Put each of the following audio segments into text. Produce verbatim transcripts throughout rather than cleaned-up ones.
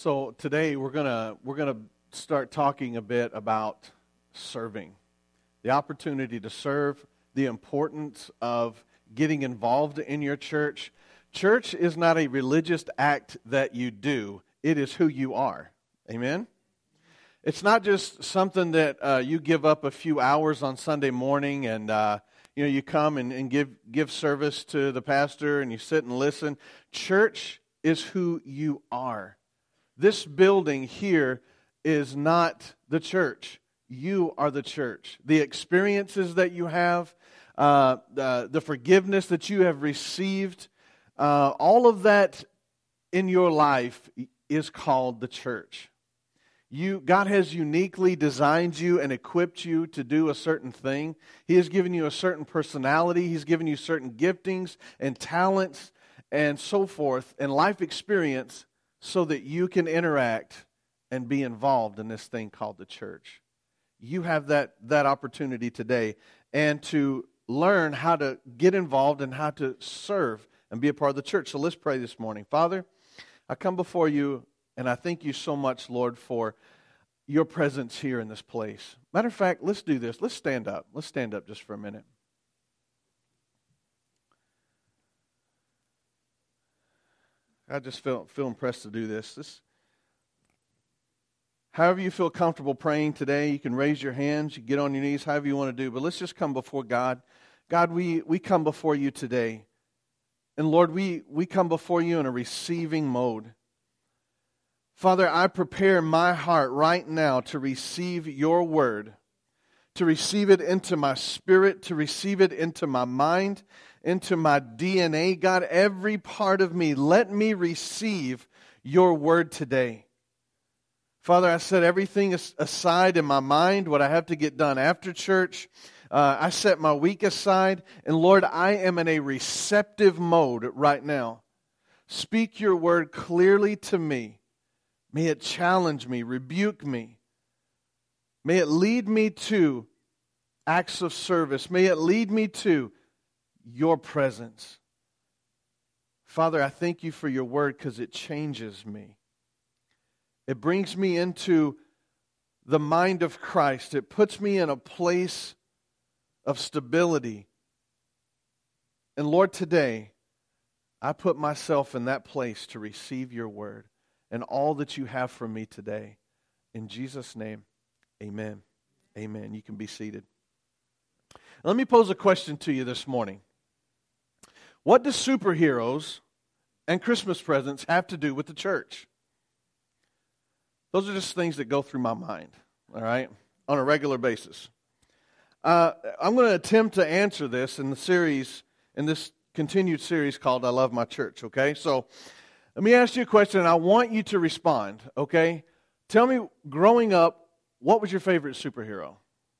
So today we're gonna we're gonna start talking a bit about serving, the opportunity to serve, the importance of getting involved in your church. Church is not a religious act that you do; it is who you are. Amen. It's not just something that uh, you give up a few hours on Sunday morning and uh, you know you come and, and give give service to the pastor and you sit and listen. Church is who you are. This building here is not the church. You are the church. The experiences that you have, uh, the, the forgiveness that you have received, uh, all of that in your life is called the church. You, God has uniquely designed you and equipped you to do a certain thing. He has given you a certain personality. He's given you certain giftings and talents and so forth and life experience so that you can interact and be involved in this thing called the church. You have that, that opportunity today and to learn how to get involved and how to serve and be a part of the church. So let's pray this morning. Father, I come before you and I thank you so much, Lord, for your presence here in this place. Matter of fact, let's do this. Let's stand up. Let's stand up just for a minute. I just feel feel impressed to do this. This. However you feel comfortable praying today, you can raise your hands, you can get on your knees, however you want to do. But let's just come before God. God, we, we come before you today. And Lord, we, we come before you in a receiving mode. Father, I prepare my heart right now to receive your word, to receive it into my spirit, to receive it into my mind, into my D N A. God, every part of me, let me receive your word today. Father, I set everything aside in my mind, what I have to get done after church. Uh, I set my week aside. And Lord, I am in a receptive mode right now. Speak your word clearly to me. May it challenge me, rebuke me. May it lead me to acts of service. May it lead me to your presence. Father, I thank you for your word because it changes me. It brings me into the mind of Christ. It puts me in a place of stability. And Lord, today, I put myself in that place to receive your word and all that you have for me today. In Jesus' name, amen. Amen. You can be seated. Let me pose a question to you this morning. What do superheroes and Christmas presents have to do with the church? Those are just things that go through my mind, all right, on a regular basis. Uh, I'm going to attempt to answer this in the series, in this continued series called I Love My Church, okay? So let me ask you a question, and I want you to respond, okay? Tell me, growing up, what was your favorite superhero?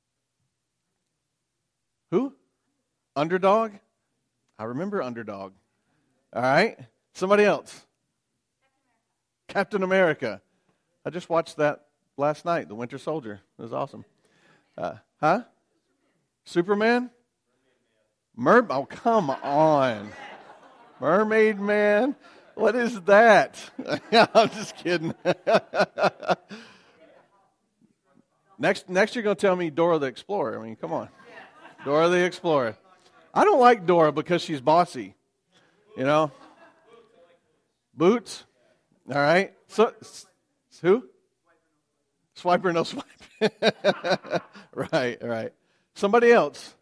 Who? Underdog? I remember Underdog. All right. Somebody else. Captain America. I just watched that last night, The Winter Soldier. It was awesome. Uh, huh? Superman? Mer- oh, come on. Mermaid Man? What is that? I'm just kidding. next, next you're going to tell me Dora the Explorer. I mean, come on. Dora the Explorer. I don't like Dora because she's bossy. You know? Boots? All right. So, who? Swiper, no swipe. Right, right. Somebody else.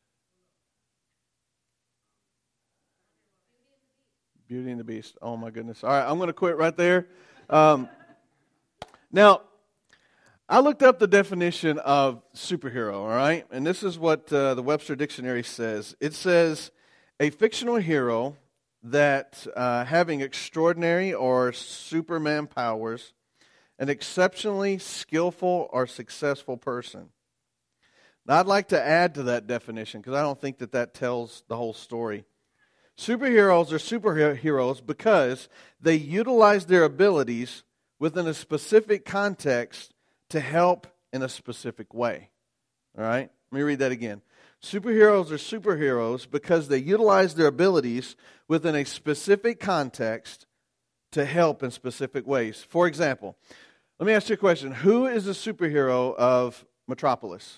Beauty and the Beast. Oh, my goodness. All right, I'm going to quit right there. Um, now, I looked up the definition of superhero, all right? And this is what uh, the Webster Dictionary says. It says, a fictional hero that uh, having extraordinary or Superman powers, an exceptionally skillful or successful person. Now, I'd like to add to that definition because I don't think that that tells the whole story. Superheroes are superheroes because they utilize their abilities within a specific context to help in a specific way. All right? Let me read that again. Superheroes are superheroes because they utilize their abilities within a specific context to help in specific ways. For example, let me ask you a question. Who is the superhero of Metropolis?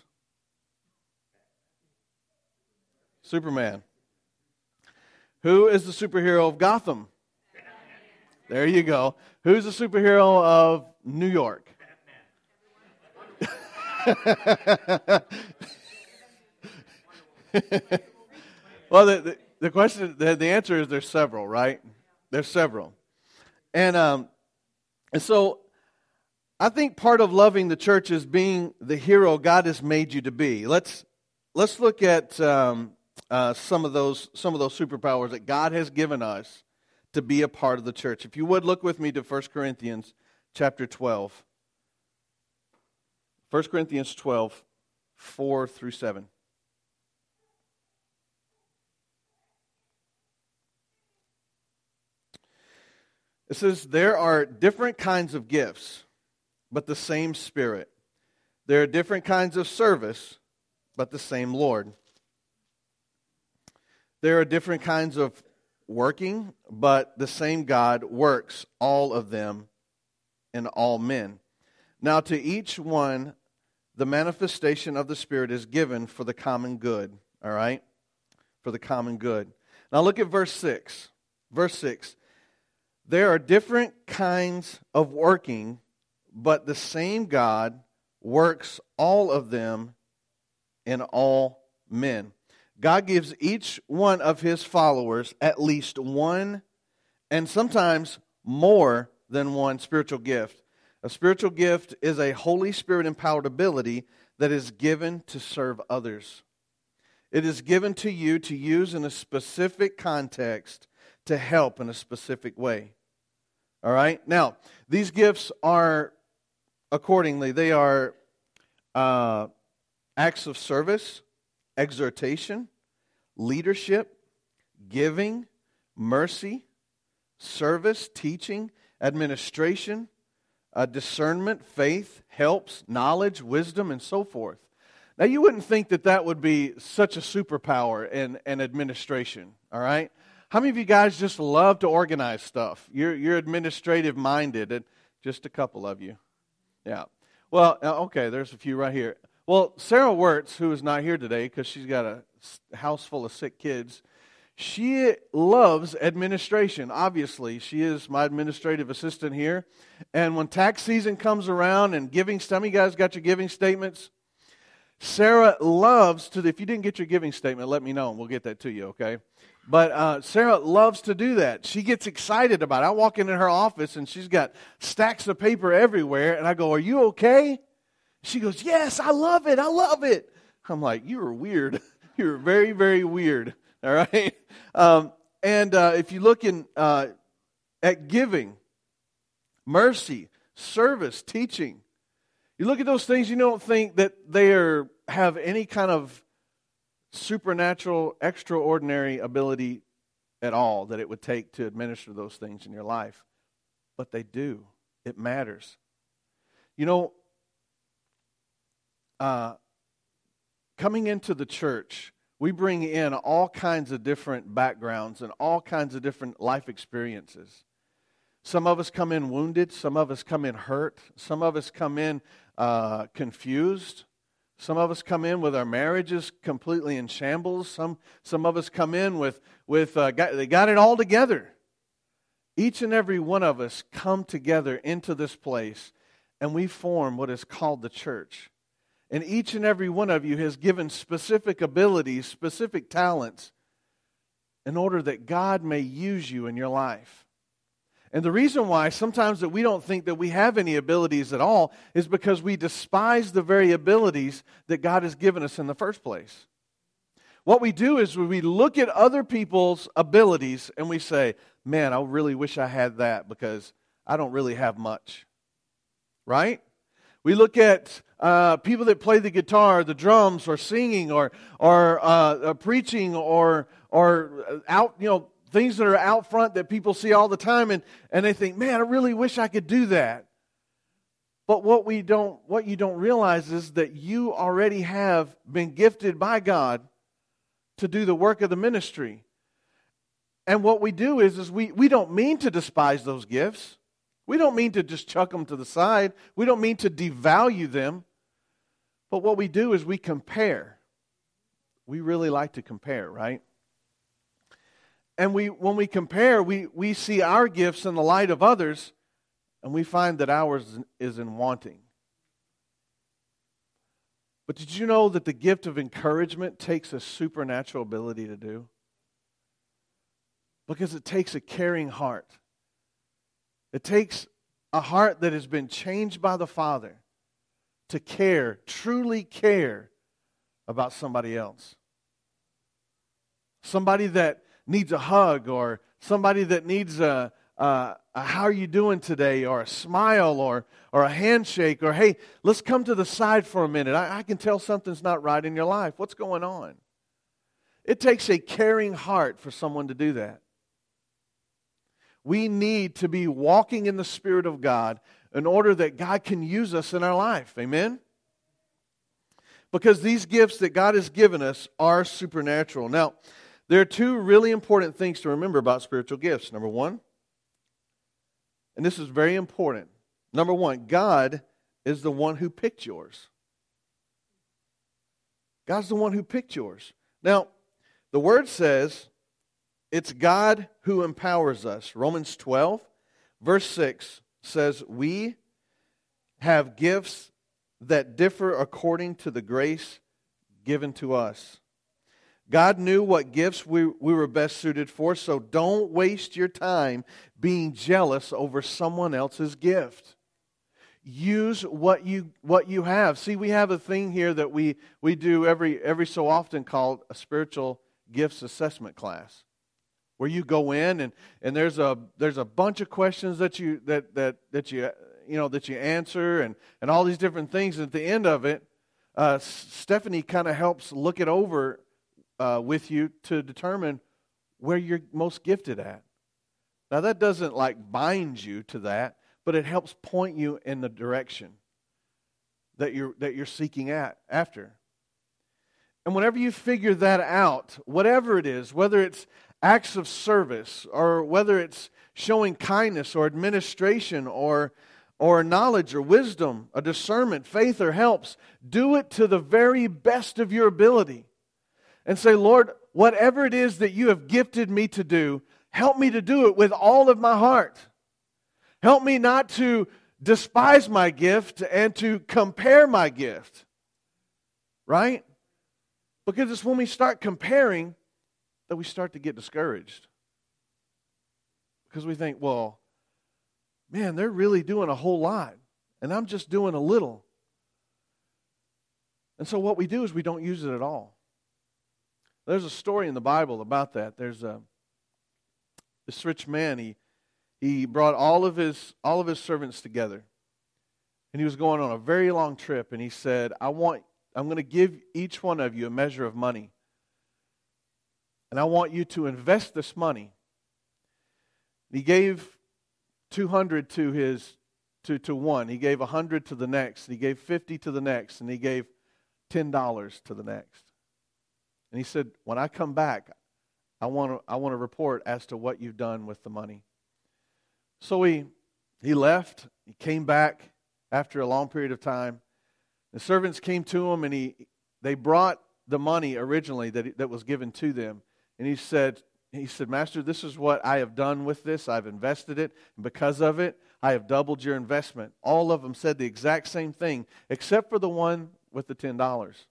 Superman. Who is the superhero of Gotham? There you go. Who's the superhero of New York? Well, the, the, the question, the, the answer is there's several, right? There's several. And, um, and so I think part of loving the church is being the hero God has made you to be. Let's let's look at um, uh, some of those some of those superpowers that God has given us to be a part of the church. If you would, look with me to First Corinthians chapter twelve. First Corinthians twelve, four through seven. It says, there are different kinds of gifts, but the same Spirit. There are different kinds of service, but the same Lord. There are different kinds of working, but the same God works all of them in all men. Now to each one, the manifestation of the Spirit is given for the common good. All right? For the common good. Now look at verse six. Verse six. There are different kinds of working, but the same God works all of them in all men. God gives each one of His followers at least one, and sometimes more than one spiritual gift. A spiritual gift is a Holy Spirit-empowered ability that is given to serve others. It is given to you to use in a specific context to help in a specific way. All right? Now, these gifts are, accordingly, they are uh, acts of service, exhortation, leadership, giving, mercy, service, teaching, administration, uh, discernment, faith, helps, knowledge, wisdom, and so forth. Now, you wouldn't think that that would be such a superpower in, in administration, all right? How many of you guys just love to organize stuff? You're, you're administrative minded, and just a couple of you. Yeah. Well, okay, there's a few right here. Well, Sarah Wirtz, who is not here today because she's got a house full of sick kids, she loves administration, obviously. She is my administrative assistant here. And when tax season comes around and giving, some of you guys got your giving statements. Sarah loves to, if you didn't get your giving statement, let me know and we'll get that to you, okay? But uh, Sarah loves to do that. She gets excited about it. I walk into her office and she's got stacks of paper everywhere. And I go, are you okay? She goes, yes, I love it. I love it. I'm like, you are weird. You're very, very weird. All right? Um, and uh, if you look in uh, at giving, mercy, service, teaching, you look at those things, you don't think that they are have any kind of supernatural, extraordinary ability at all that it would take to administer those things in your life. But they do. It matters. You know, uh, coming into the church, we bring in all kinds of different backgrounds and all kinds of different life experiences. Some of us come in wounded. Some of us come in hurt. Some of us come in uh, confused. Some of us come in with our marriages completely in shambles. Some some of us come in with, with uh, got, they got it all together. Each and every one of us come together into this place, and we form what is called the church. And each and every one of you has given specific abilities, specific talents, in order that God may use you in your life. And the reason why sometimes that we don't think that we have any abilities at all is because we despise the very abilities that God has given us in the first place. What we do is we look at other people's abilities and we say, man, I really wish I had that because I don't really have much. Right? We look at uh, people that play the guitar, the drums, or singing, or or uh, preaching, or or out, you know, things that are out front that people see all the time, and, and they think, man, I really wish I could do that. But what we don't, what you don't realize is that you already have been gifted by God to do the work of the ministry. And what we do is, is we, we don't mean to despise those gifts. We don't mean to just chuck them to the side. We don't mean to devalue them. But what we do is we compare. We really like to compare, right? And we, when we compare, we, we see our gifts in the light of others, and we find that ours is in wanting. But did you know that the gift of encouragement takes a supernatural ability to do? Because it takes a caring heart. It takes a heart that has been changed by the Father to care, truly care about somebody else. Somebody that needs a hug, or somebody that needs a, a, a how are you doing today, or a smile, or, or a handshake, or hey, let's come to the side for a minute. I, I can tell something's not right in your life. What's going on? It takes a caring heart for someone to do that. We need to be walking in the Spirit of God in order that God can use us in our life. Amen? Because these gifts that God has given us are supernatural. Now, there are two really important things to remember about spiritual gifts. Number one, and this is very important. Number one, God is the one who picked yours. God's the one who picked yours. Now, the Word says it's God who empowers us. Romans twelve, verse six says, we have gifts that differ according to the grace given to us. God knew what gifts we, we were best suited for, so don't waste your time being jealous over someone else's gift. Use what you what you have. See, we have a thing here that we, we do every every so often called a spiritual gifts assessment class, where you go in and, and there's a there's a bunch of questions that you that that that you you know that you answer, and, and all these different things. And at the end of it, uh, Stephanie kind of helps look it over uh, with you to determine where you're most gifted at. Now that doesn't like bind you to that, but it helps point you in the direction that you're that you're seeking at after. And whenever you figure that out, whatever it is, whether it's acts of service, or whether it's showing kindness, or administration, or or knowledge, or wisdom, or discernment, faith, or helps, do it to the very best of your ability. And say, Lord, whatever it is that you have gifted me to do, help me to do it with all of my heart. Help me not to despise my gift and to compare my gift. Right? Because it's when we start comparing that we start to get discouraged. Because we think, well, man, they're really doing a whole lot, and I'm just doing a little. And so what we do is we don't use it at all. There's a story in the Bible about that. There's a this rich man, he he brought all of his all of his servants together. And he was going on a very long trip, and he said, I want I'm going to give each one of you a measure of money. And I want you to invest this money. He gave two hundred to his to, to one. He gave one hundred to the next. He gave fifty to the next. And he gave ten dollars to the next. And he said, when I come back, I want to I want to report as to what you've done with the money. So he he left. He came back after a long period of time. The servants came to him, and he they brought the money originally that that was given to them. And he said, he said, Master, this is what I have done with this. I've invested it, and because of it, I have doubled your investment. All of them said the exact same thing, except for the one with the ten dollars.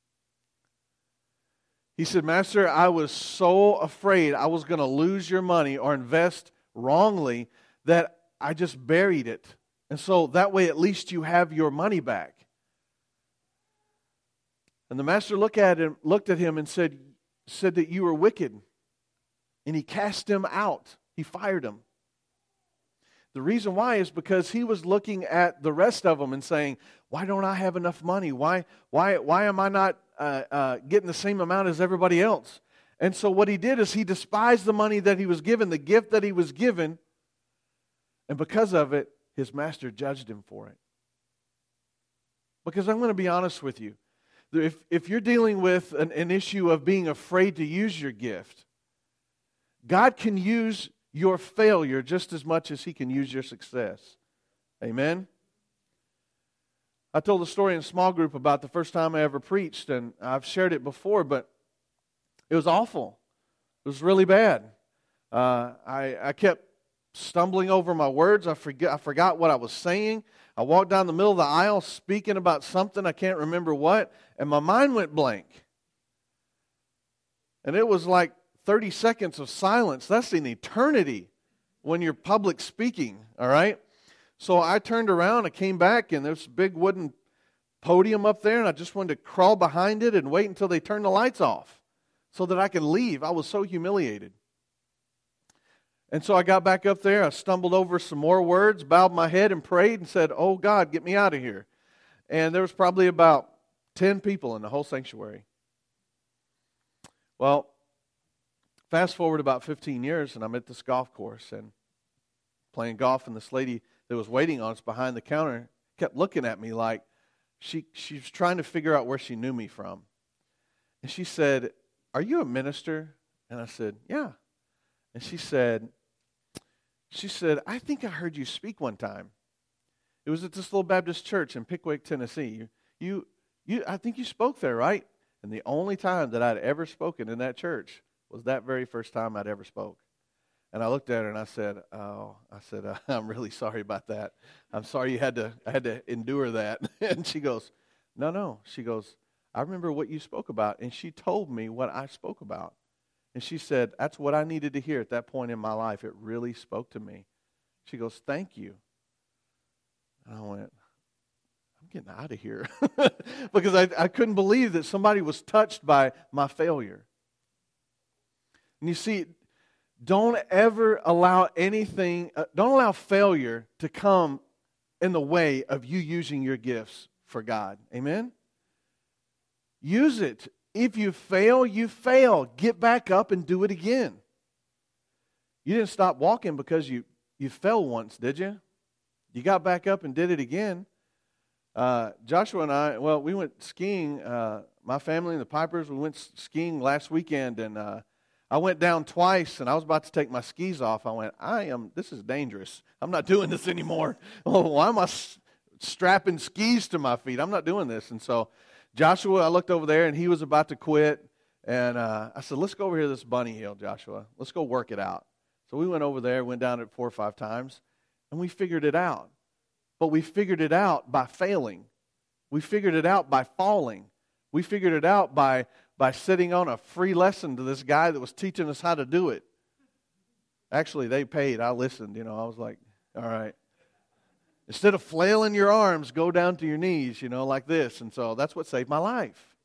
He said, Master, I was so afraid I was going to lose your money or invest wrongly that I just buried it. And so that way at least you have your money back. And the master looked at him, looked at him and said, said that you were wicked. And he cast him out. He fired him. The reason why is because he was looking at the rest of them and saying, why don't I have enough money? Why, why, why am I not uh, uh, getting the same amount as everybody else? And so what he did is he despised the money that he was given, the gift that he was given, and because of it, his master judged him for it. Because I'm going to be honest with you. If, if you're dealing with an, an issue of being afraid to use your gift, God can use your failure just as much as He can use your success. Amen? I told a story in a small group about the first time I ever preached, and I've shared it before, but it was awful. It was really bad. Uh, I, I kept stumbling over my words. I forget, I forgot what I was saying. I walked down the middle of the aisle speaking about something, I can't remember what, and my mind went blank. And it was like thirty seconds of silence. That's an eternity when you're public speaking, all right? So I turned around, I came back, and there's a big wooden podium up there, and I just wanted to crawl behind it and wait until they turned the lights off so that I could leave. I was so humiliated. And so I got back up there, I stumbled over some more words, bowed my head and prayed and said, "Oh God, get me out of here." And there was probably about ten people in the whole sanctuary. Well, fast forward about fifteen years, and I'm at this golf course and playing golf, and this lady that was waiting on us behind the counter kept looking at me like she, she was trying to figure out where she knew me from. And she said, "Are you a minister?" And I said, "Yeah." And she said, she said, "I think I heard you speak one time. It was at this little Baptist church in Pickwick, Tennessee. You, you, you, I think you spoke there, right?" And the only time that I'd ever spoken in that church was that very first time I'd ever spoke. And I looked at her and I said, "Oh," I said, uh, "I'm really sorry about that. I'm sorry you had to, I had to endure that." And she goes, "No, no." She goes, "I remember what you spoke about." And she told me what I spoke about. And she said, "That's what I needed to hear at that point in my life. It really spoke to me." She goes, "Thank you." And I went, I'm getting out of here. Because I, I couldn't believe that somebody was touched by my failure. And you see, don't ever allow anything, uh, don't allow failure to come in the way of you using your gifts for God. Amen? Use it. If you fail, you fail. Get back up and do it again. You didn't stop walking because you, you fell once, did you? You got back up and did it again. Uh, Joshua and I, well, we went skiing, uh, my family and the Pipers, we went skiing last weekend, and uh, I went down twice, and I was about to take my skis off. I went, I am, this is dangerous. I'm not doing this anymore. Oh, why am I s- strapping skis to my feet? I'm not doing this. And so Joshua, I looked over there, and he was about to quit, and uh, I said, "Let's go over here to this bunny hill, Joshua. Let's go work it out." So we went over there, went down it four or five times, and we figured it out. But we figured it out by failing. We figured it out by falling. We figured it out by, by sitting on a free lesson to this guy that was teaching us how to do it. Actually, they paid. I listened. You know, I was like, all right. Instead of flailing your arms, go down to your knees, you know, like this. And so that's what saved my life.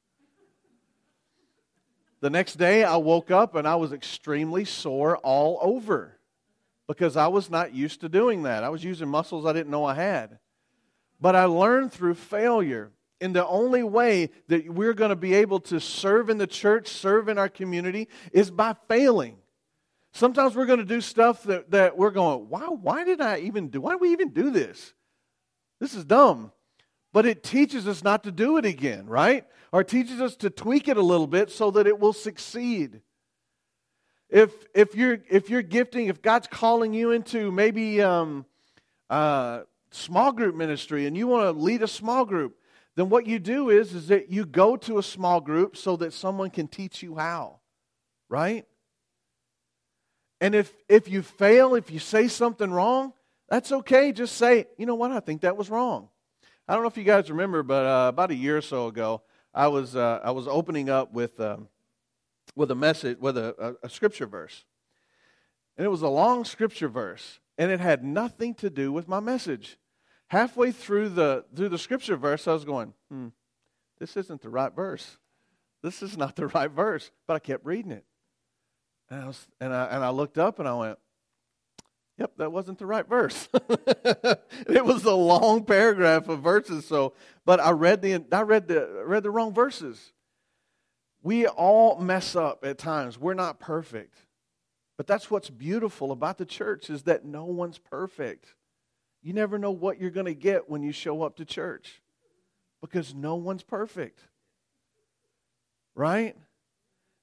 The next day, I woke up and I was extremely sore all over because I was not used to doing that. I was using muscles I didn't know I had. But I learned through failure. And the only way that we're going to be able to serve in the church, serve in our community, is by failing. Sometimes we're going to do stuff that, that we're going, why, why did I even do, why did we even do this? This is dumb. But it teaches us not to do it again, right? Or it teaches us to tweak it a little bit so that it will succeed. If if you're if you're gifting, if God's calling you into maybe um, uh, small group ministry and you want to lead a small group, then what you do is, is that you go to a small group so that someone can teach you how, right? And if if you fail, if you say something wrong, that's okay. Just say, you know what, I think that was wrong. I don't know if you guys remember, but uh, about a year or so ago, I was uh, I was opening up with um, with a message, with a, a, a scripture verse, and it was a long scripture verse, and it had nothing to do with my message. Halfway through the through the scripture verse, I was going, hmm, this isn't the right verse. This is not the right verse. But I kept reading it, and I was, and I and I looked up and I went, yep, that wasn't the right verse. It was a long paragraph of verses. So, but I read the I read the read the wrong verses. We all mess up at times. We're not perfect, but that's what's beautiful about the church is that no one's perfect. You never know what you're going to get when you show up to church, because no one's perfect, right?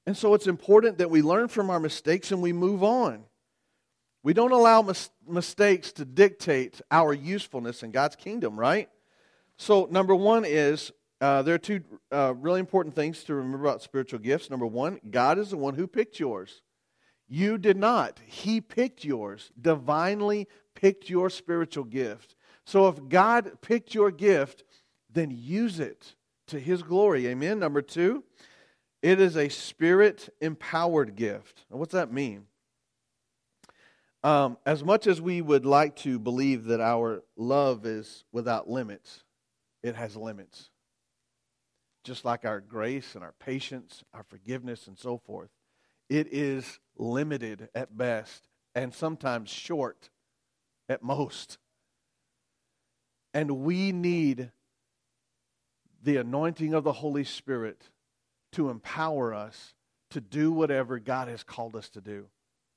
And so it's important that we learn from our mistakes and we move on. We don't allow mis- mistakes to dictate our usefulness in God's kingdom, right? So number one is, uh, there are two uh, really important things to remember about spiritual gifts. Number one, God is the one who picked yours. You did not. He picked yours, divinely picked your spiritual gift. So if God picked your gift, then use it to His glory. Amen. Number two, it is a Spirit-empowered gift. Now, what's that mean? Um, as much as we would like to believe that our love is without limits, it has limits. Just like our grace and our patience, our forgiveness and so forth. It is limited at best and sometimes short at most. And we need the anointing of the Holy Spirit to empower us to do whatever God has called us to do.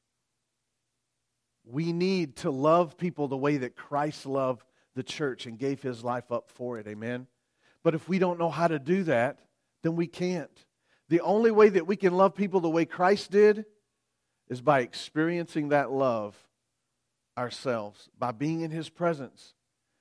We need to love people the way that Christ loved the church and gave His life up for it. Amen? But if we don't know how to do that, then we can't. The only way that we can love people the way Christ did is by experiencing that love ourselves, by being in His presence,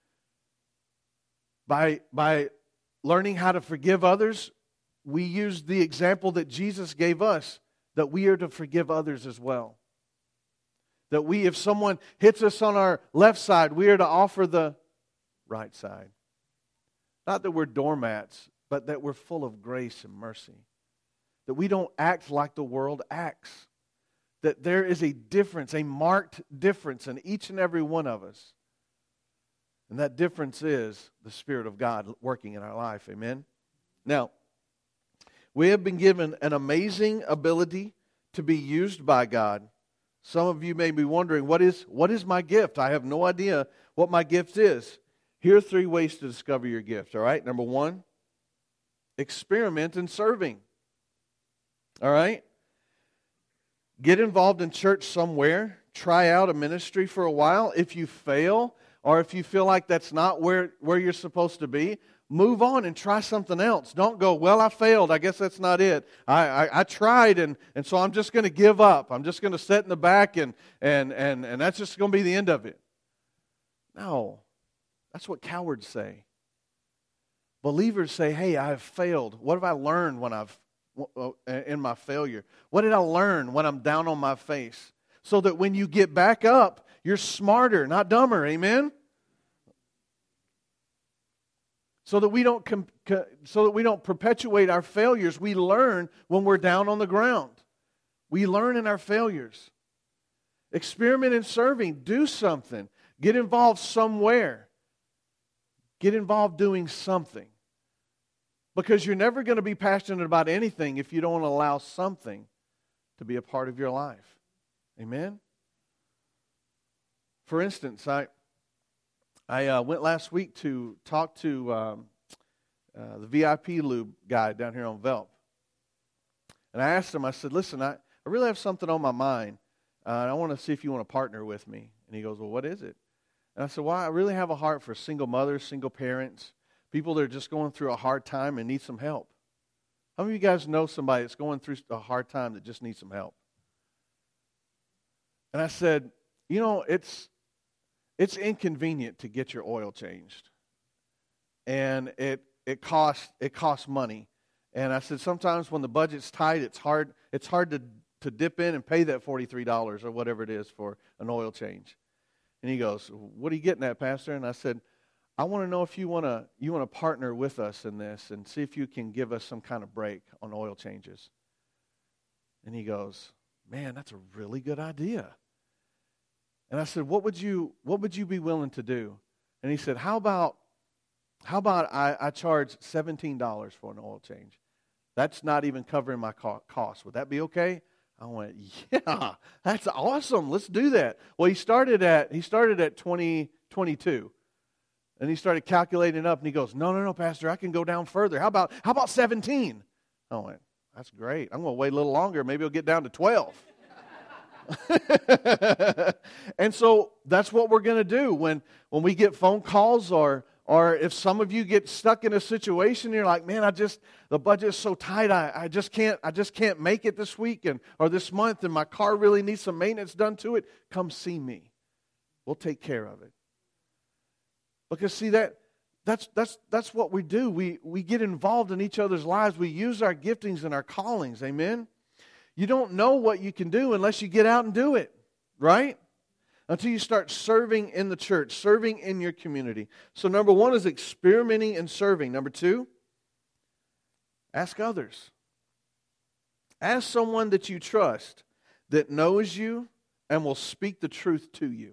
by, by learning how to forgive others. We use the example that Jesus gave us, that we are to forgive others as well. That we, if someone hits us on our left side, we are to offer the right side. Not that we're doormats, but that we're full of grace and mercy. That we don't act like the world acts. That there is a difference, a marked difference in each and every one of us. And that difference is the Spirit of God working in our life. Amen? Now, we have been given an amazing ability to be used by God. Some of you may be wondering, what is, what is my gift? I have no idea what my gift is. Here are three ways to discover your gift, all right? Number one, experiment in serving. All right? Get involved in church somewhere. Try out a ministry for a while. If you fail, or if you feel like that's not where, where you're supposed to be, move on and try something else. Don't go, well, I failed. I guess that's not it. I, I, I tried, and, and so I'm just going to give up. I'm just going to sit in the back, and, and, and, and that's just going to be the end of it. No. That's what cowards say. Believers say, hey, I have failed. What have I learned when I've in my failure? What did I learn when I'm down on my face? So that when you get back up, you're smarter, not dumber. Amen? So that we don't com- so that we don't perpetuate our failures, we learn when we're down on the ground. We learn in our failures. Experiment in serving. Do something. Get involved somewhere. Get involved doing something. Because you're never going to be passionate about anything if you don't allow something to be a part of your life. Amen? For instance, I I uh, went last week to talk to um, uh, the V I P lube guy down here on Velp. And I asked him, I said, listen, I, I really have something on my mind, uh, and I want to see if you want to partner with me. And he goes, well, what is it? And I said, well, I really have a heart for single mothers, single parents, people that are just going through a hard time and need some help. How many of you guys know somebody that's going through a hard time that just needs some help? And I said, you know, it's it's inconvenient to get your oil changed. And it it costs it costs money. And I said, sometimes when the budget's tight, it's hard it's hard to, to dip in and pay that forty-three dollars or whatever it is for an oil change. And he goes, what are you getting at, Pastor? And I said, I want to know if you want to you want to partner with us in this and see if you can give us some kind of break on oil changes. And he goes, man, that's a really good idea. And I said, what would you what would you be willing to do? And he said, how about how about I, I charge seventeen dollars for an oil change? That's not even covering my co- cost. Would that be okay? I went, yeah, that's awesome. Let's do that. Well, he started at he started at twenty twenty-two. And he started calculating up, and he goes, no, no, no, Pastor, I can go down further. How about how about seventeen? I went, that's great. I'm going to wait a little longer. Maybe it'll get down to twelve. And so that's what we're going to do when, when we get phone calls or Or if some of you get stuck in a situation, you're like, man, I just, the budget's so tight, I, I just can't, I just can't make it this week and or this month, and my car really needs some maintenance done to it. Come see me. We'll take care of it. Because see, that that's that's that's what we do. We we get involved in each other's lives. We use our giftings and our callings. Amen. You don't know what you can do unless you get out and do it, right? Until you start serving in the church, serving in your community. So number one is experimenting and serving. Number two, ask others. Ask someone that you trust, that knows you and will speak the truth to you.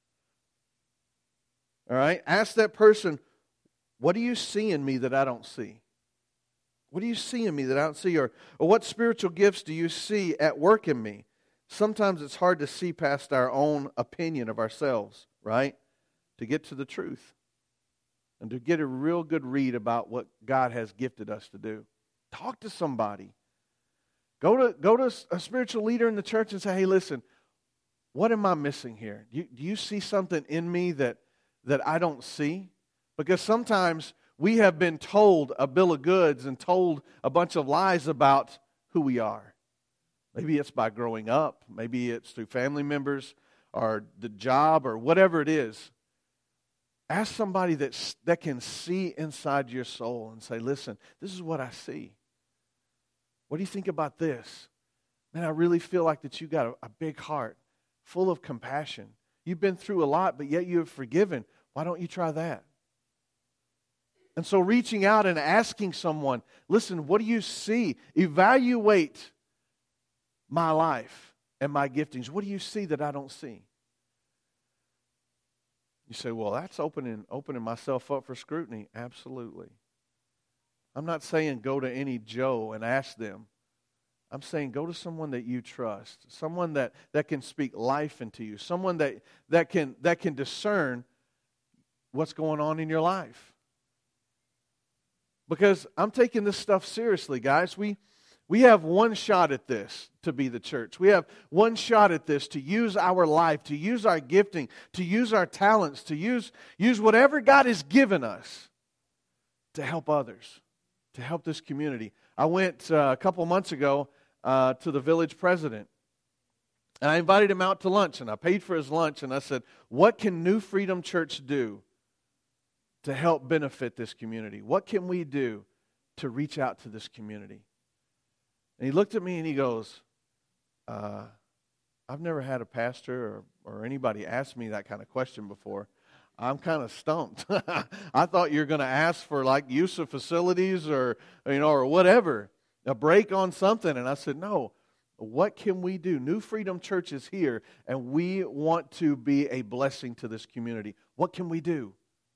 All right? Ask that person, what do you see in me that I don't see? What do you see in me that I don't see? Or, or what spiritual gifts do you see at work in me? Sometimes it's hard to see past our own opinion of ourselves, right? To get to the truth and to get a real good read about what God has gifted us to do. Talk to somebody. Go to, go to a spiritual leader in the church and say, hey, listen, what am I missing here? Do you, do you see something in me that, that I don't see? Because sometimes we have been told a bill of goods and told a bunch of lies about who we are. Maybe it's by growing up. Maybe it's through family members or the job or whatever it is. Ask somebody that, that can see inside your soul and say, listen, this is what I see. What do you think about this? Man, I really feel like that you got a, a big heart, full of compassion. You've been through a lot, but yet you have forgiven. Why don't you try that? And so reaching out and asking someone, listen, what do you see? Evaluate my life and my giftings. What do you see that I don't see? You say, well, that's opening opening myself up for scrutiny. Absolutely. I'm not saying go to any Joe and ask them. I'm saying go to someone that you trust, someone that, that can speak life into you, someone that, that can that can discern what's going on in your life. Because I'm taking this stuff seriously, guys. We We have one shot at this to be the church. We have one shot at this to use our life, to use our gifting, to use our talents, to use, use whatever God has given us to help others, to help this community. I went uh, a couple months ago uh, to the village president, and I invited him out to lunch, and I paid for his lunch, and I said, what can New Freedom Church do to help benefit this community? What can we do to reach out to this community? And he looked at me and he goes, uh, I've never had a pastor or, or anybody ask me that kind of question before. I'm kind of stumped. I thought you were going to ask for like use of facilities or, you know, or whatever, a break on something. And I said, no, what can we do? New Freedom Church is here and we want to be a blessing to this community. What can we do?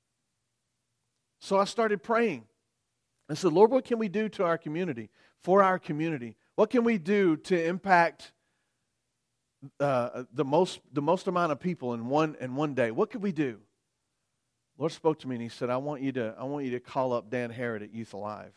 So I started praying. I said, Lord, what can we do to our community, for our community? What can we do to impact uh, the most the most amount of people in one in one day? What could we do? Lord spoke to me and He said, I want you to I want you to call up Dan Harrod at Youth Alive.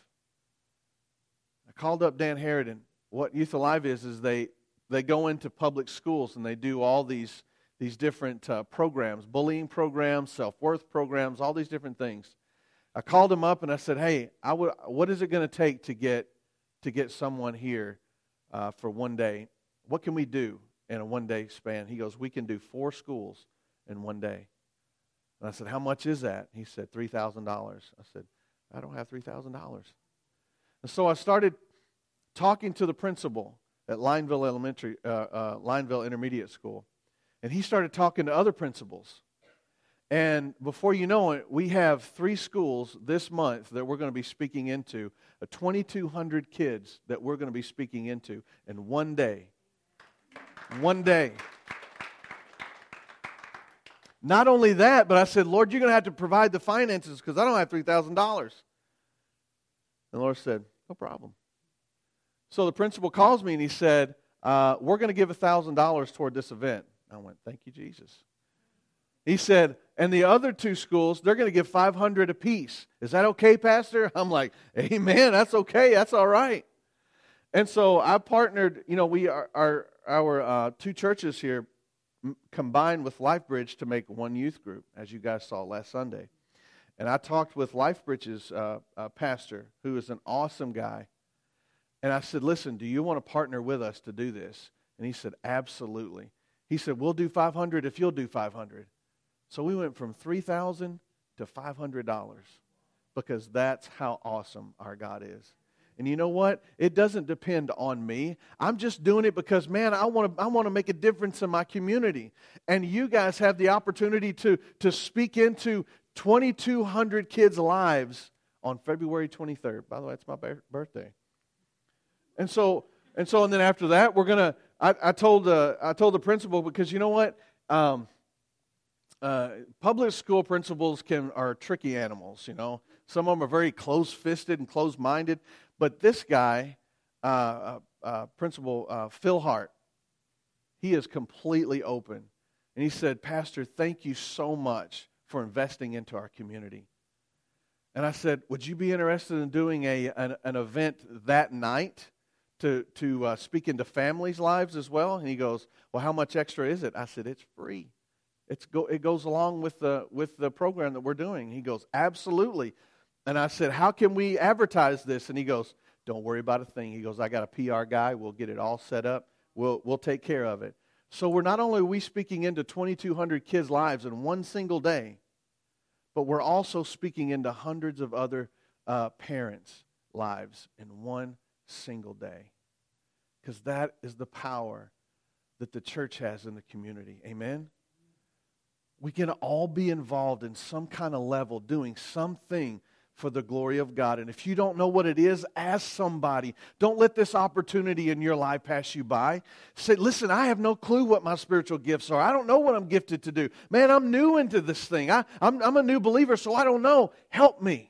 I called up Dan Harrod, and what Youth Alive is is they they go into public schools and they do all these these different uh, programs, bullying programs, self-worth programs, all these different things. I called him up and I said, hey, I would, what is it going to take to get to get someone here uh, for one day? What can we do in a one-day span? He goes, we can do four schools in one day. And I said, how much is that? He said, three thousand dollars. I said, I don't have three thousand dollars. And so I started talking to the principal at Lineville Elementary, uh, uh, Lineville Intermediate School. And he started talking to other principals. And before you know it, we have three schools this month that we're going to be speaking into, uh, twenty-two hundred kids that we're going to be speaking into in one day. One day. Not only that, but I said, Lord, you're going to have to provide the finances because I don't have three thousand dollars. And the Lord said, no problem. So the principal calls me and he said, uh, we're going to give one thousand dollars toward this event. I went, thank you, Jesus. He said, and the other two schools, they're going to give five hundred dollars apiece. Is that okay, Pastor? I'm like, amen, that's okay, that's all right. And so I partnered, you know, we are, our, our uh, two churches here m- combined with LifeBridge to make one youth group, as you guys saw last Sunday. And I talked with LifeBridge's uh, uh, pastor, who is an awesome guy. And I said, listen, do you want to partner with us to do this? And he said, absolutely. He said, we'll do five hundred if you'll do five hundred. So we went from three thousand dollars to five hundred dollars because that's how awesome our God is. And you know what? It doesn't depend on me. I'm just doing it because, man, I want to I want to make a difference in my community. And you guys have the opportunity to, to speak into twenty-two hundred kids' lives on February twenty-third. By the way, it's my birthday. And so, and so, and then after that, we're gonna. I, I told uh, I told the principal, because you know what, um, uh, public school principals can are tricky animals. You know, some of them are very close-fisted and close-minded. But this guy, uh, uh, uh, Principal uh, Phil Hart, he is completely open, and he said, "Pastor, thank you so much for investing into our community." And I said, "Would you be interested in doing a an, an event that night?" to to uh, speak into families' lives as well? And he goes, well, how much extra is it? I said, it's free. It's go, it goes along with the with the program that we're doing. He goes, absolutely. And I said, how can we advertise this? And he goes, don't worry about a thing. He goes, I got a P R guy. We'll get it all set up. We'll we'll take care of it. So we're not only are we speaking into twenty-two hundred kids' lives in one single day, but we're also speaking into hundreds of other uh, parents' lives in one single day, because that is the power that the church has in the community. Amen? We can all be involved in some kind of level doing something for the glory of God. And if you don't know what it is, ask somebody. Don't let this opportunity in your life pass you by. Say, listen, I have no clue what my spiritual gifts are. I don't know what I'm gifted to do. Man, I'm new into this thing. I, I'm, I'm a new believer, so I don't know. Help me.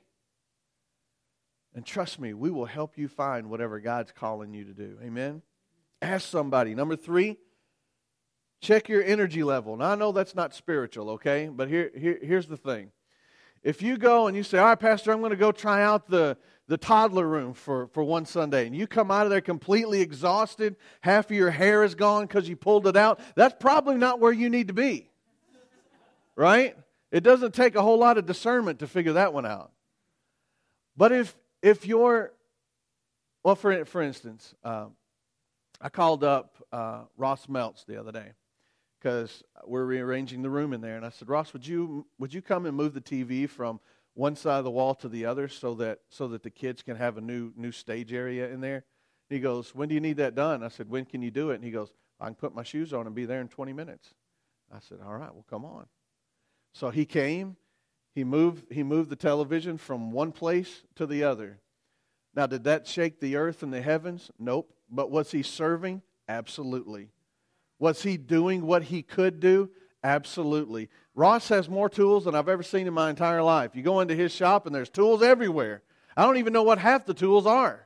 And trust me, we will help you find whatever God's calling you to do. Amen? Ask somebody. Number three, check your energy level. Now, I know that's not spiritual, okay? But here, here, here's the thing. If you go and you say, all right, Pastor, I'm going to go try out the, the toddler room for, for one Sunday, and you come out of there completely exhausted, half of your hair is gone because you pulled it out, that's probably not where you need to be. Right? It doesn't take a whole lot of discernment to figure that one out. But if If you're, well, for for instance, uh, I called up uh, Ross Meltz the other day because we're rearranging the room in there, and I said, Ross, would you would you come and move the T V from one side of the wall to the other so that so that the kids can have a new new stage area in there? He goes, when do you need that done? I said, when can you do it? And he goes, I can put my shoes on and be there in twenty minutes. I said, all right, well, come on. So he came. He moved he moved the television from one place to the other. Now, did that shake the earth and the heavens? Nope. But was he serving? Absolutely. Was he doing what he could do? Absolutely. Ross has more tools than I've ever seen in my entire life. You go into his shop and there's tools everywhere. I don't even know what half the tools are.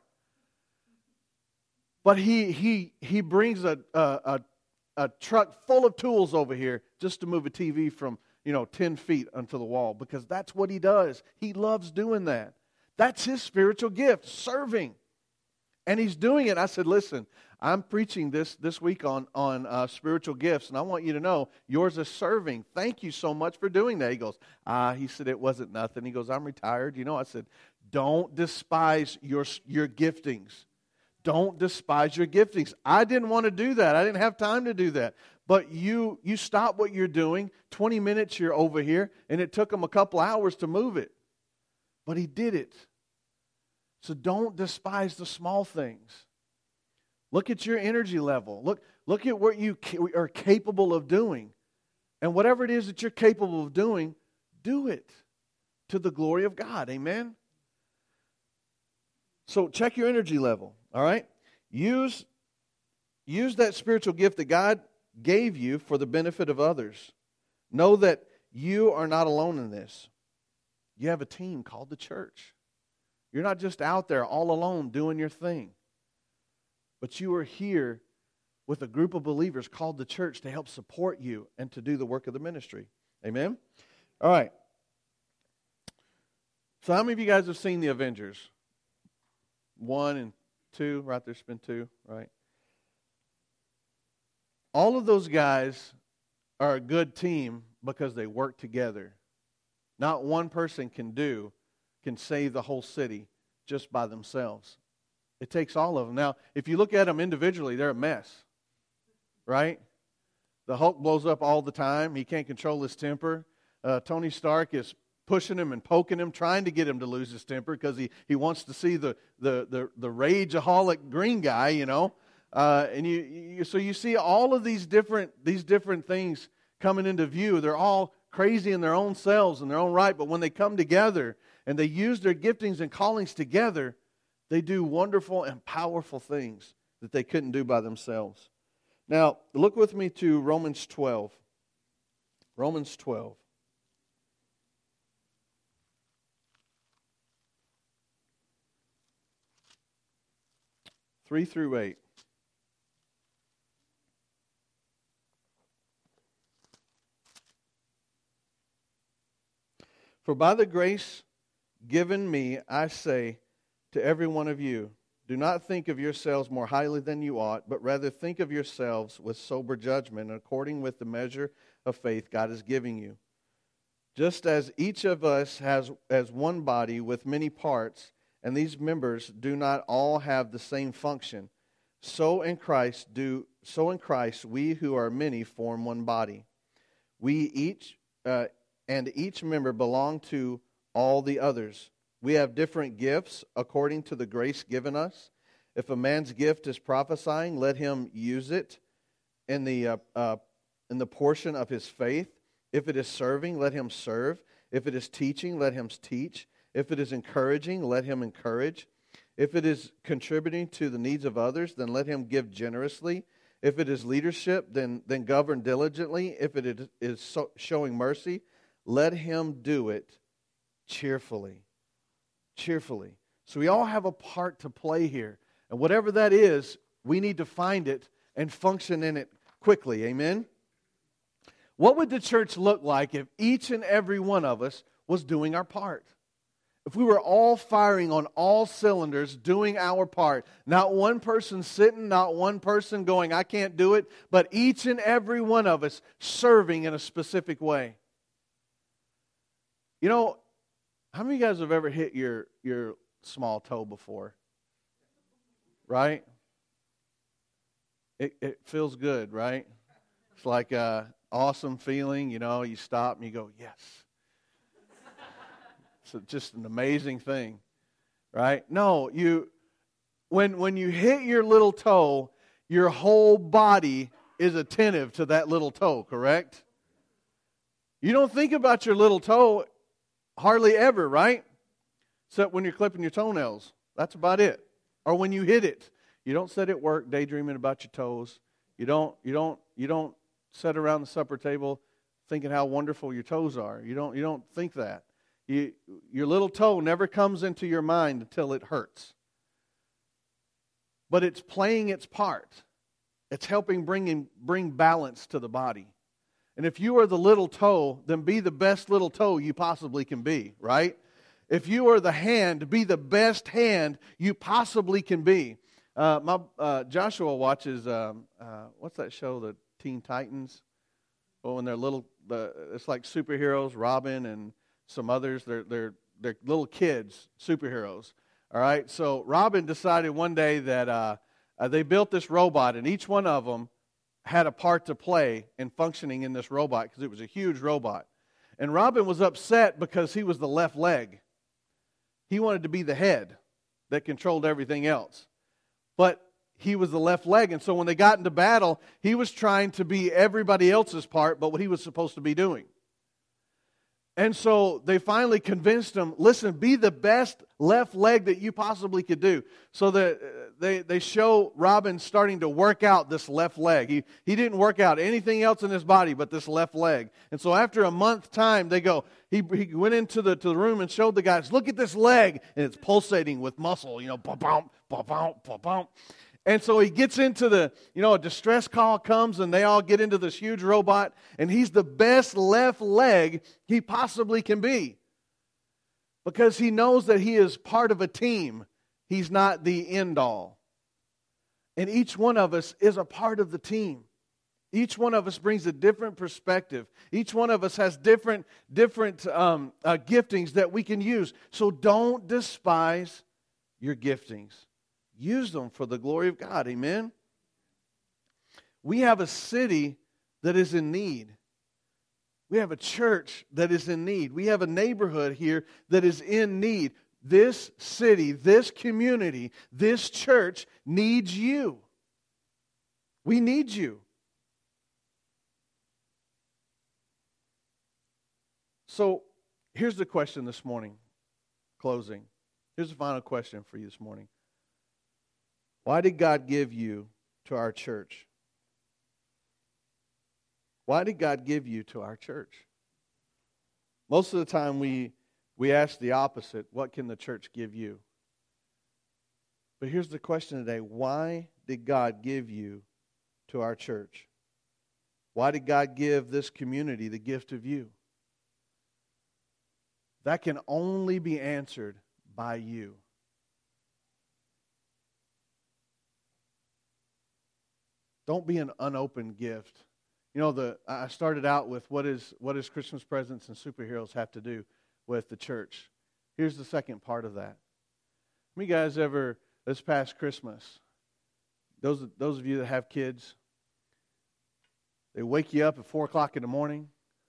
But he he he brings a a, a, a truck full of tools over here just to move a T V from you know, ten feet onto the wall, because that's what he does. He loves doing that. That's his spiritual gift, serving. And he's doing it. I said, listen, I'm preaching this this week on, on uh, spiritual gifts, and I want you to know yours is serving. Thank you so much for doing that. He goes, ah, he said, it wasn't nothing. He goes, I'm retired. You know, I said, don't despise your your giftings. Don't despise your giftings. I didn't want to do that. I didn't have time to do that. But you you stop what you're doing, twenty minutes you're over here, and it took him a couple hours to move it. But he did it. So don't despise the small things. Look at your energy level. Look, look at what you are capable of doing. And whatever it is that you're capable of doing, do it to the glory of God. Amen? So check your energy level, all right? Use, use that spiritual gift that God gave you for the benefit of others. Know that you are not alone in this. You have a team called the church. You're not just out there all alone doing your thing. But you are here with a group of believers called the church to help support you and to do the work of the ministry. Amen? All right. So how many of you guys have seen The Avengers? One and two, right? There's been two, right? All of those guys are a good team because they work together. Not one person can do, can save the whole city just by themselves. It takes all of them. Now, if you look at them individually, they're a mess, right? The Hulk blows up all the time. He can't control his temper. Uh, Tony Stark is pushing him and poking him, trying to get him to lose his temper because he, he wants to see the the the, the rageaholic green guy, you know. Uh, and you, you so you see all of these different these different things coming into view. They're all crazy in their own selves and their own right, but when they come together and they use their giftings and callings together, they do wonderful and powerful things that they couldn't do by themselves. Now, look with me to Romans twelve. Romans twelve. three through eight. For by the grace given me, I say to every one of you, do not think of yourselves more highly than you ought, but rather think of yourselves with sober judgment, according with the measure of faith God is giving you. Just as each of us has as one body with many parts, and these members do not all have the same function, so in Christ do so in Christ we who are many form one body. We each uh, and each member belong to all the others. We have different gifts according to the grace given us. If a man's gift is prophesying, let him use it in the uh, uh, in the portion of his faith. If it is serving, let him serve. If it is teaching, let him teach. If it is encouraging, let him encourage. If it is contributing to the needs of others, then let him give generously. If it is leadership, then, then govern diligently. If it is, is so, showing mercy, let him do it cheerfully. Cheerfully. So we all have a part to play here. And whatever that is, we need to find it and function in it quickly. Amen? What would the church look like if each and every one of us was doing our part? If we were all firing on all cylinders, doing our part, not one person sitting, not one person going, I can't do it, but each and every one of us serving in a specific way. You know, how many of you guys have ever hit your, your small toe before? Right? It, it feels good, right? It's like an awesome feeling, you know, you stop and you go, yes. It's just an amazing thing, right? No, you when when you hit your little toe, your whole body is attentive to that little toe, correct? You don't think about your little toe hardly ever, right? Except when you're clipping your toenails. That's about it. Or when you hit it. You don't sit at work daydreaming about your toes. You don't you don't you don't sit around the supper table thinking how wonderful your toes are. You don't you don't think that. You, your little toe never comes into your mind until it hurts. But it's playing its part. It's helping bring, in, bring balance to the body. And if you are the little toe, then be the best little toe you possibly can be, right? If you are the hand, be the best hand you possibly can be. Uh, my uh, Joshua watches, um, uh, what's that show, the Teen Titans? Oh, and they're little, uh, it's like superheroes, Robin and some others, they're, they're, they're little kids, superheroes. All right, so Robin decided one day that uh, uh, they built this robot, and each one of them had a part to play in functioning in this robot because it was a huge robot. And Robin was upset because he was the left leg. He wanted to be the head that controlled everything else. But he was the left leg, and so when they got into battle, he was trying to be everybody else's part, but what he was supposed to be doing. And so they finally convinced him, listen, be the best left leg that you possibly could do. So that they, they show Robin starting to work out this left leg. He, he didn't work out anything else in his body but this left leg. And so after a month time, they go, he, he went into the, to the room and showed the guys, look at this leg. And it's pulsating with muscle, you know, ba-bump, ba-bump, ba-bump. And so he gets into the, you know, a distress call comes and they all get into this huge robot and he's the best left leg he possibly can be. Because he knows that he is part of a team. He's not the end all. And each one of us is a part of the team. Each one of us brings a different perspective. Each one of us has different, different um, uh, giftings that we can use. So don't despise your giftings. Use them for the glory of God. Amen? We have a city that is in need. We have a church that is in need. We have a neighborhood here that is in need. This city, this community, this church needs you. We need you. So here's the question this morning, closing. Here's the final question for you this morning. Why did God give you to our church? Why did God give you to our church? Most of the time we, we ask the opposite, what can the church give you? But here's the question today, why did God give you to our church? Why did God give this community the gift of you? That can only be answered by you. Don't be an unopened gift. You know, the I started out with what is what does Christmas presents and superheroes have to do with the church? Here's the second part of that. How many guys ever, this past Christmas, those those of you that have kids, they wake you up at four o'clock in the morning.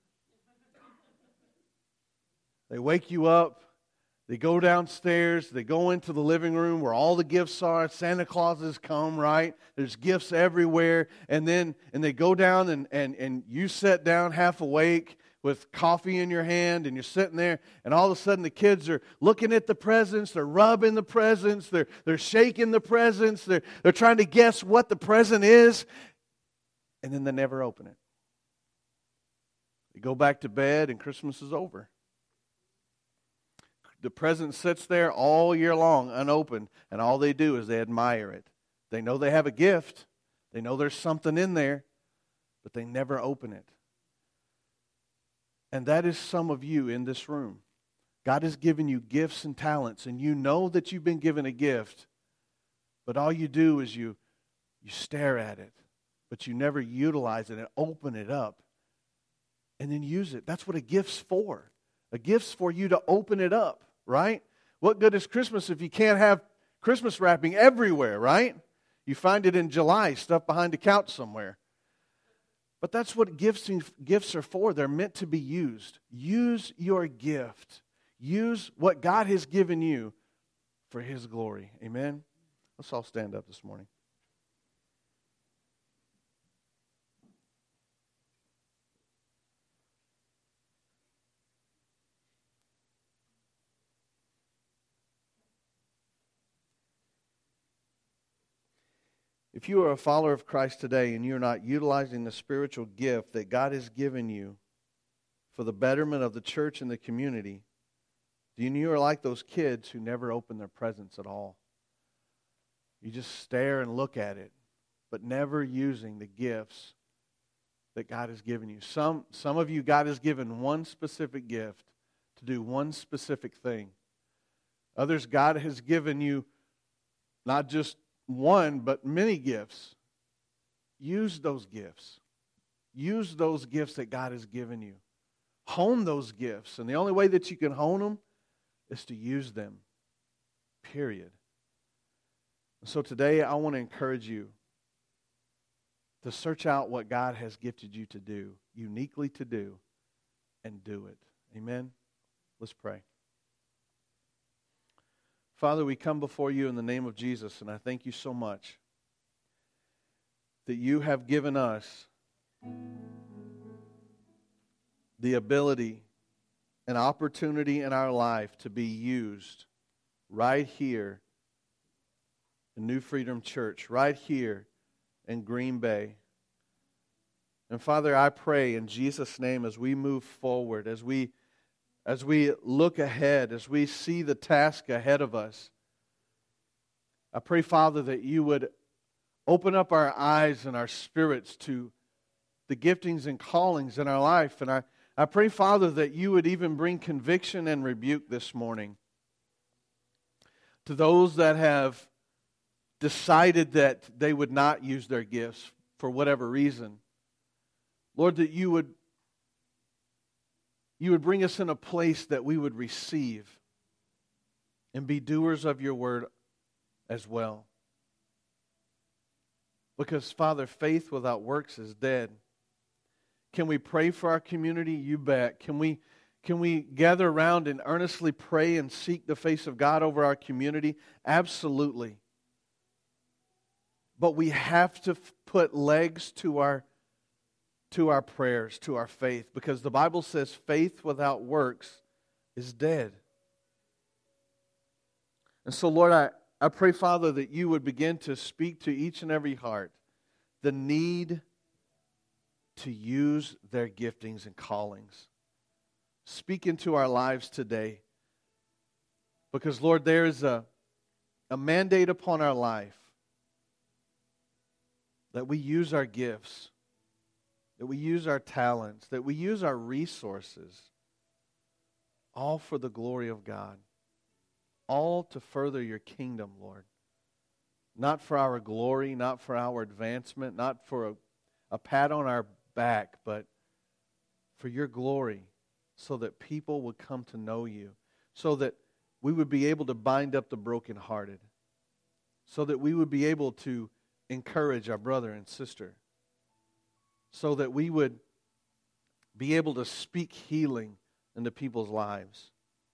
They wake you up, they go downstairs, they go into the living room where all the gifts are. Santa Clauses come, right? There's gifts everywhere. And then and they go down and, and, and you sit down half awake with coffee in your hand and you're sitting there and all of a sudden the kids are looking at the presents, they're rubbing the presents, they're, they're shaking the presents, they're, they're trying to guess what the present is, and then they never open it. They go back to bed and Christmas is over. The present sits there all year long, unopened, and all they do is they admire it. They know they have a gift. They know there's something in there, but they never open it. And that is some of you in this room. God has given you gifts and talents, and you know that you've been given a gift, but all you do is you, you stare at it, but you never utilize it and open it up and then use it. That's what a gift's for. A gift's for you to open it up, right? What good is Christmas if you can't have Christmas wrapping everywhere, right? You find it in July, stuffed behind a couch somewhere. But that's what gifts, gifts are for. They're meant to be used. Use your gift. Use what God has given you for His glory. Amen? Let's all stand up this morning. If you are a follower of Christ today and you're not utilizing the spiritual gift that God has given you for the betterment of the church and the community, then you are like those kids who never open their presents at all. You just stare and look at it, but never using the gifts that God has given you. Some, some of you, God has given one specific gift to do one specific thing. Others, God has given you not just one, but many gifts. Use those gifts. Use those gifts that God has given you. Hone those gifts. And the only way that you can hone them is to use them. Period. So today I want to encourage you to search out what God has gifted you to do, uniquely to do, and do it. Amen? Let's pray. Father, we come before you in the name of Jesus, and I thank you so much that you have given us the ability and opportunity in our life to be used right here in New Freedom Church, right here in Green Bay. And Father, I pray in Jesus' name as we move forward, as we As we look ahead, as we see the task ahead of us, I pray, Father, that you would open up our eyes and our spirits to the giftings and callings in our life. And I, I pray, Father, that you would even bring conviction and rebuke this morning to those that have decided that they would not use their gifts for whatever reason. Lord, that you would, you would bring us in a place that we would receive and be doers of your word as well. Because, Father, faith without works is dead. Can we pray for our community? You bet. Can we, can we gather around and earnestly pray and seek the face of God over our community? Absolutely. But we have to f- put legs to our, to our prayers, to our faith, because the Bible says faith without works is dead. And so, Lord, I, I pray, Father, that you would begin to speak to each and every heart the need to use their giftings and callings. Speak into our lives today. Because, Lord, there is a, a mandate upon our life that we use our gifts, that we use our talents, that we use our resources, all for the glory of God. All to further your kingdom, Lord. Not for our glory, not for our advancement, not for a, a pat on our back, but for your glory, so that people would come to know you, so that we would be able to bind up the brokenhearted, so that we would be able to encourage our brother and sister, so that we would be able to speak healing into people's lives.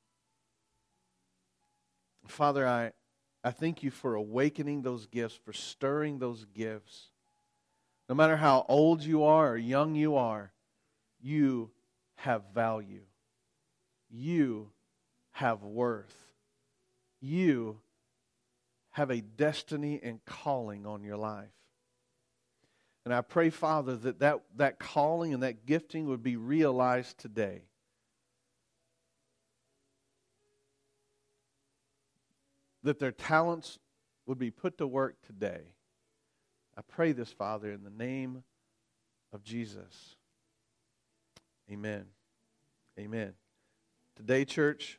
Father, I, I thank you for awakening those gifts, for stirring those gifts. No matter how old you are or young you are, you have value. You have worth. You have a destiny and calling on your life. And I pray, Father, that that, that calling and that gifting would be realized today. That their talents would be put to work today. I pray this, Father, in the name of Jesus. Amen. Amen. Today, church,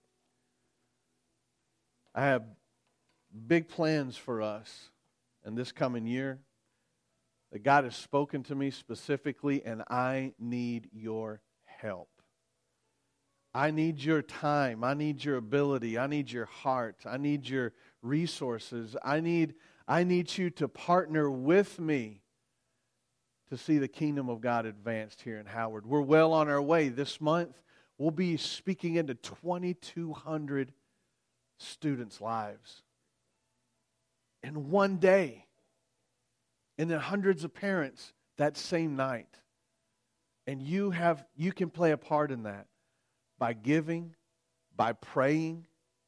I have big plans for us in this coming year that God has spoken to me specifically, and I need your help. I need your time. I need your ability. I need your heart. I need your resources. I need, I need you to partner with me to see the kingdom of God advanced here in Howard. We're well on our way. This month, we'll be speaking into twenty-two hundred students' lives in one day. And then hundreds of parents that same night. And you have you can play a part in that. By giving, by praying,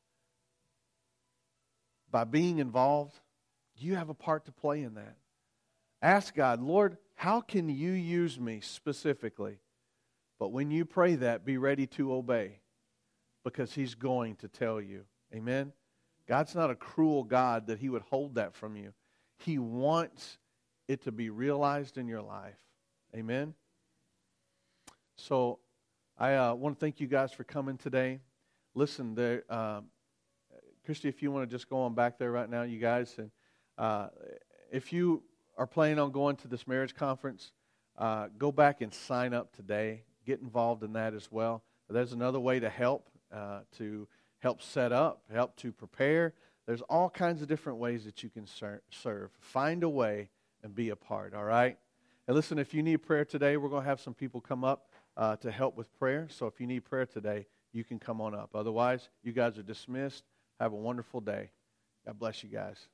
by being involved, you have a part to play in that. Ask God, Lord, how can you use me specifically? But when you pray that, be ready to obey, because He's going to tell you. Amen? God's not a cruel God that He would hold that from you. He wants it to be realized in your life. Amen? So, I uh, want to thank you guys for coming today. Listen, there, uh, Christy, if you want to just go on back there right now, you guys, and uh, if you are planning on going to this marriage conference, uh, go back and sign up today. Get involved in that as well. There's another way to help, uh, to help set up, help to prepare. There's all kinds of different ways that you can ser- serve. Find a way and be a part, all right? And listen, if you need prayer today, we're going to have some people come up Uh, to help with prayer. So if you need prayer today, you can come on up. Otherwise, you guys are dismissed. Have a wonderful day. God bless you guys.